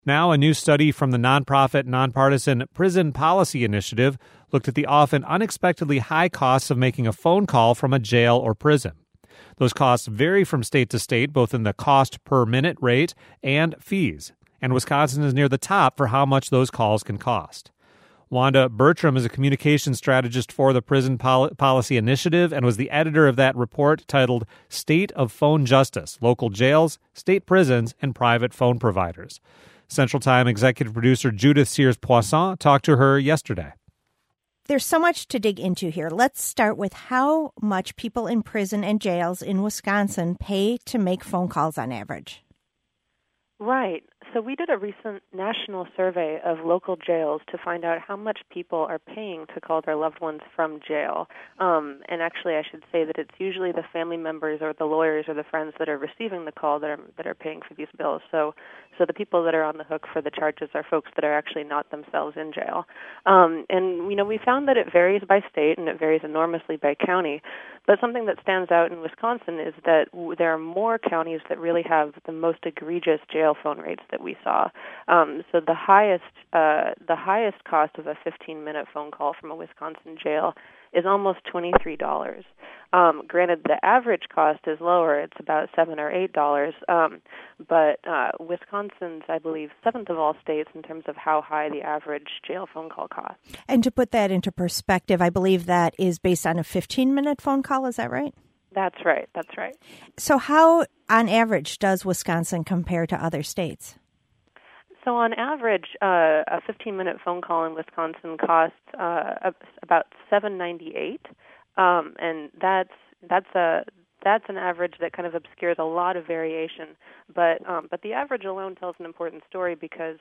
Now, a new study from the nonprofit, nonpartisan Prison Policy Initiative looked at the often unexpectedly high costs of making a phone call from a jail or prison. Those costs vary from state to state, both in the cost per minute rate and fees. And Wisconsin is near the top for how much those calls can cost. Wanda Bertram is a communications strategist for the Prison Policy Initiative and was the editor of that report titled State of Phone Justice, Local Jails, State Prisons, and Private Phone Providers. Central Time executive producer Judith Sears-Poisson talked to her yesterday. There's so much to dig into here. Let's start with how much people in prison and jails in Wisconsin pay to make phone calls on average. Right. So we did a recent national survey of local jails to find out how much people are paying to call their loved ones from jail. And actually, I should say that it's usually the family members or the lawyers or the friends that are receiving the call that are paying for these bills. So the people that are on the hook for the charges are folks that are actually not themselves in jail. And we found that it varies by state and it varies enormously by county. But something that stands out in Wisconsin is that there are more counties that really have the most egregious jail phone rates that we saw. So the highest cost of a 15-minute phone call from a Wisconsin jail is almost $23. Granted, the average cost is lower; it's about $7 or $8. But Wisconsin's, I believe, seventh of all states in terms of how high the average jail phone call costs. And to put that into perspective, I believe that is based on a 15-minute phone call. Is that right? That's right. That's right. So how, on average, does Wisconsin compare to other states? So on average, a 15-minute phone call in Wisconsin costs about $7.98, and that's an average that kind of obscures a lot of variation. But the average alone tells an important story because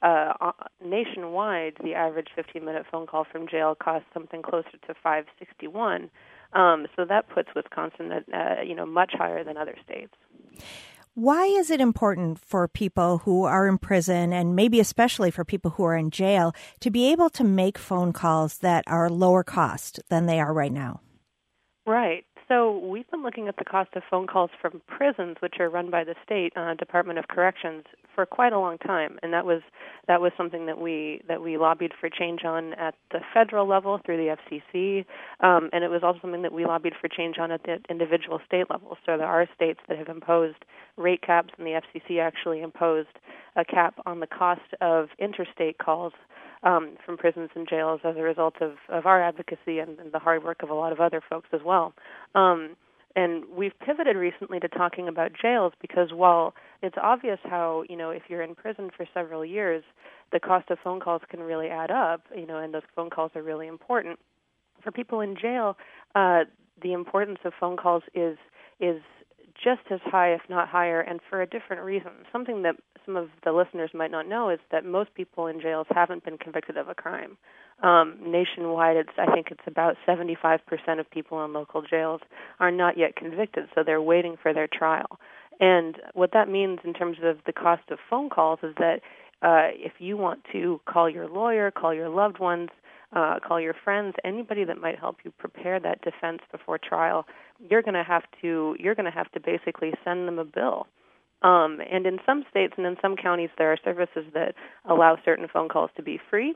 nationwide, the average 15-minute phone call from jail costs something closer to $5.61. So that puts Wisconsin at much higher than other states. Why is it important for people who are in prison, and maybe especially for people who are in jail, to be able to make phone calls that are lower cost than they are right now? Right. So we've been looking at the cost of phone calls from prisons, which are run by the state Department of Corrections, for quite a long time, and that was something that we lobbied for change on at the federal level through the FCC, and it was also something that we lobbied for change on at the individual state level. So there are states that have imposed rate caps, and the FCC actually imposed a cap on the cost of interstate calls from prisons and jails as a result of our advocacy and the hard work of a lot of other folks as well. And we've pivoted recently to talking about jails because while it's obvious how, if you're in prison for several years, the cost of phone calls can really add up, and those phone calls are really important. For people in jail, the importance of phone calls is just as high, if not higher, and for a different reason. Something that some of the listeners might not know is that most people in jails haven't been convicted of a crime. Nationwide, I think it's about 75% of people in local jails are not yet convicted, so they're waiting for their trial. And what that means in terms of the cost of phone calls is that if you want to call your lawyer, call your loved ones, call your friends, anybody that might help you prepare that defense before trial, you're going to have to basically send them a bill. And in some states and in some counties, there are services that allow certain phone calls to be free.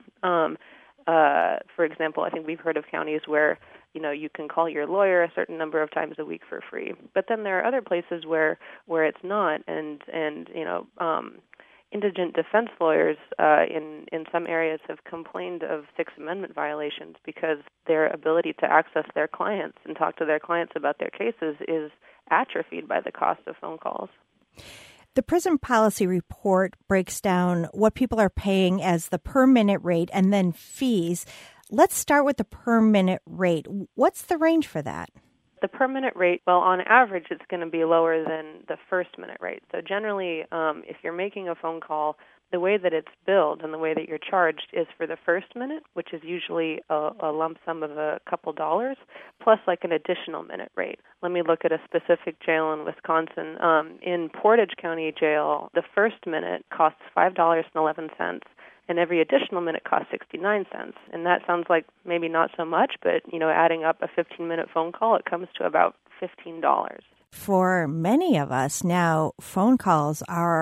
For example, I think we've heard of counties where you can call your lawyer a certain number of times a week for free. But then there are other places where it's not, and indigent defense lawyers in some areas have complained of Sixth Amendment violations because their ability to access their clients and talk to their clients about their cases is atrophied by the cost of phone calls. The Prison Policy Report breaks down what people are paying as the per-minute rate and then fees. Let's start with the per-minute rate. What's the range for that? The per-minute rate, well, on average, it's going to be lower than the first-minute rate. So generally, if you're making a phone call, the way that it's billed and the way that you're charged is for the first minute, which is usually a lump sum of a couple dollars, plus like an additional minute rate. Let me look at a specific jail in Wisconsin. In Portage County Jail, the first minute costs $5.11, and every additional minute costs 69 cents. And that sounds like maybe not so much, but, adding up a 15-minute phone call, it comes to about $15. For many of us now, phone calls are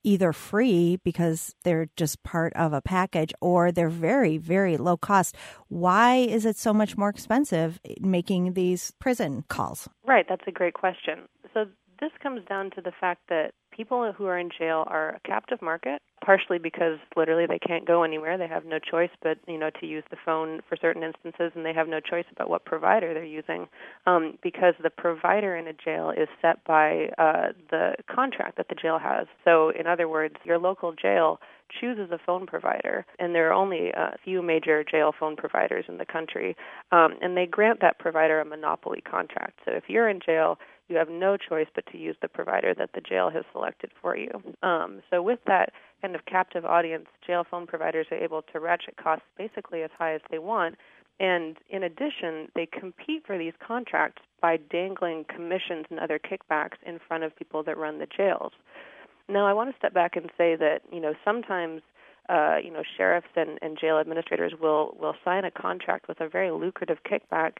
either free because they're just part of a package, or they're very, very low cost. Why is it so much more expensive making these prison calls? Right, that's a great question. So this comes down to the fact that people who are in jail are a captive market, partially because literally they can't go anywhere. They have no choice but, to use the phone for certain instances, and they have no choice about what provider they're using, because the provider in a jail is set by the contract that the jail has. So in other words, your local jail chooses a phone provider, and there are only a few major jail phone providers in the country, and they grant that provider a monopoly contract. So if you're in jail, you have no choice but to use the provider that the jail has selected for you. So with that kind of captive audience, jail phone providers are able to ratchet costs basically as high as they want. And in addition, they compete for these contracts by dangling commissions and other kickbacks in front of people that run the jails. Now, I want to step back and say that, sometimes sheriffs and jail administrators will sign a contract with a very lucrative kickback,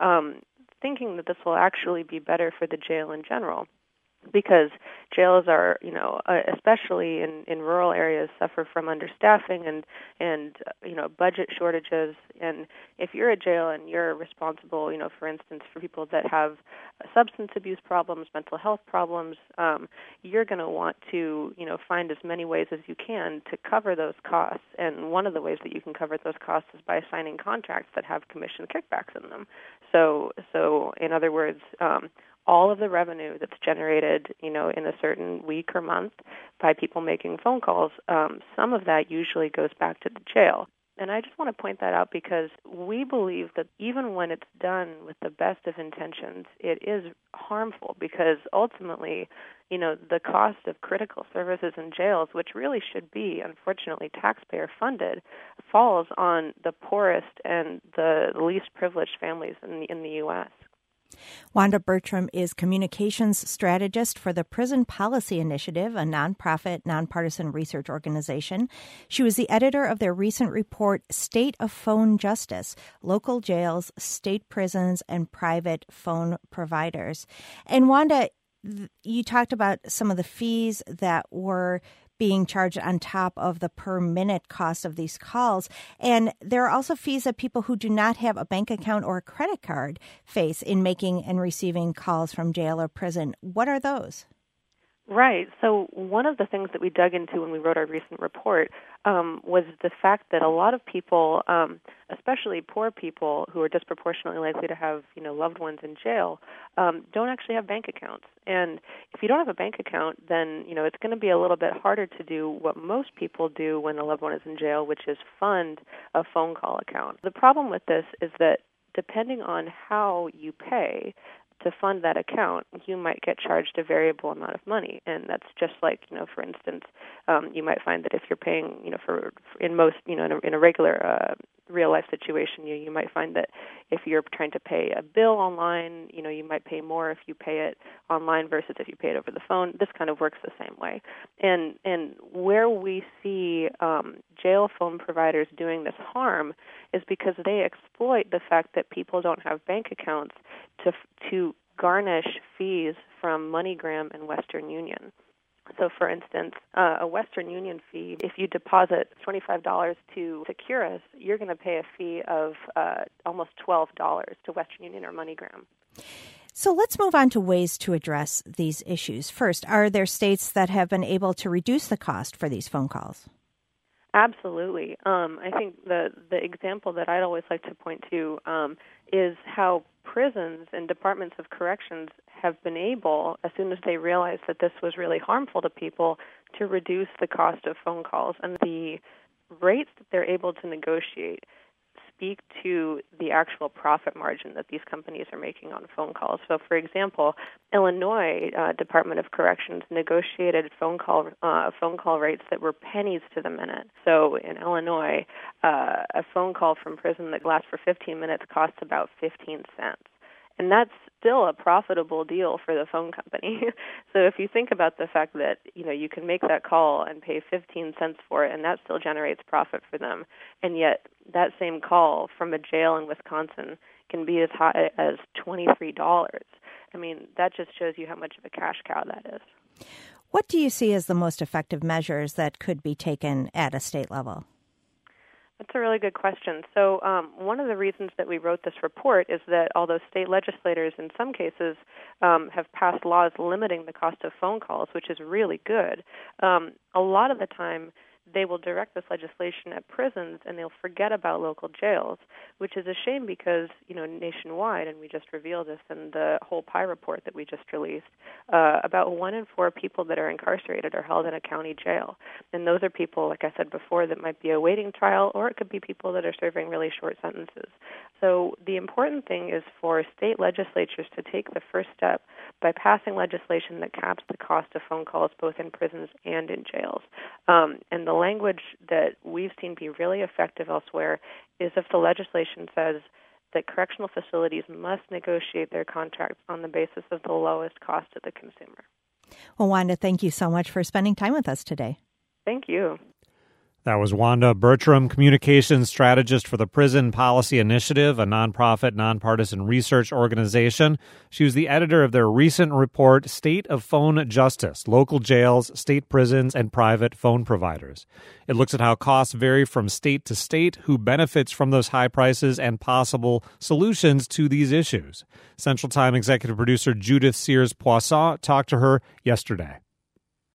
thinking that this will actually be better for the jail in general, because jails are, especially in rural areas, suffer from understaffing and budget shortages. And if you're a jail and you're responsible, for instance, for people that have substance abuse problems, mental health problems, you're going to want to, find as many ways as you can to cover those costs. And one of the ways that you can cover those costs is by signing contracts that have commission kickbacks in them. So in other words, all of the revenue that's generated, in a certain week or month by people making phone calls, some of that usually goes back to the jail. And I just want to point that out because we believe that even when it's done with the best of intentions, it is harmful because ultimately, the cost of critical services in jails, which really should be, unfortunately, taxpayer funded, falls on the poorest and the least privileged families in the U.S. Wanda Bertram is communications strategist for the Prison Policy Initiative, a nonprofit, nonpartisan research organization. She was the editor of their recent report, State of Phone Justice, Local Jails, State Prisons, and Private Phone Providers. And Wanda, you talked about some of the fees that were being charged on top of the per minute cost of these calls. And there are also fees that people who do not have a bank account or a credit card face in making and receiving calls from jail or prison. What are those? Right. So one of the things that we dug into when we wrote our recent report was the fact that a lot of people, especially poor people who are disproportionately likely to have, loved ones in jail, don't actually have bank accounts. And if you don't have a bank account, then, it's going to be a little bit harder to do what most people do when a loved one is in jail, which is fund a phone call account. The problem with this is that depending on how you pay to fund that account, you might get charged a variable amount of money. And that's just like, for instance, you might find that if you're paying, for in most, in a regular real life situation, you might find that if you're trying to pay a bill online, you might pay more if you pay it online versus if you pay it over the phone. This kind of works the same way. And where we see jail phone providers doing this harm is because they exploit the fact that people don't have bank accounts to garnish fees from MoneyGram and Western Union. So, for instance, a Western Union fee, if you deposit $25 to Securus, you're going to pay a fee of almost $12 to Western Union or MoneyGram. So let's move on to ways to address these issues. First, are there states that have been able to reduce the cost for these phone calls? Absolutely. I think the example that I'd always like to point to is how prisons and departments of corrections have been able, as soon as they realized that this was really harmful to people, to reduce the cost of phone calls. And the rates that they're able to negotiate speak to the actual profit margin that these companies are making on phone calls. So, for example, Illinois Department of Corrections negotiated phone call rates that were pennies to the minute. So, in Illinois, a phone call from prison that lasts for 15 minutes costs about 15 cents. And that's still a profitable deal for the phone company. So if you think about the fact that, you can make that call and pay 15 cents for it, and that still generates profit for them, and yet that same call from a jail in Wisconsin can be as high as $23. I mean, that just shows you how much of a cash cow that is. What do you see as the most effective measures that could be taken at a state level? That's a really good question. So one of the reasons that we wrote this report is that although state legislators in some cases have passed laws limiting the cost of phone calls, which is really good, a lot of the time they will direct this legislation at prisons and they'll forget about local jails, which is a shame because, nationwide, and we just revealed this in the whole PI report that we just released, about 1 in 4 people that are incarcerated are held in a county jail. And those are people, like I said before, that might be awaiting trial, or it could be people that are serving really short sentences. So the important thing is for state legislatures to take the first step by passing legislation that caps the cost of phone calls both in prisons and in jails. And the language that we've seen be really effective elsewhere is if the legislation says that correctional facilities must negotiate their contracts on the basis of the lowest cost to the consumer. Well, Wanda, thank you so much for spending time with us today. Thank you. That was Wanda Bertram, communications strategist for the Prison Policy Initiative, a nonprofit, nonpartisan research organization. She was the editor of their recent report, State of Phone Justice, Local Jails, State Prisons, and Private Phone Providers. It looks at how costs vary from state to state, who benefits from those high prices, and possible solutions to these issues. Central Time executive producer Judith Sears Poisson talked to her yesterday.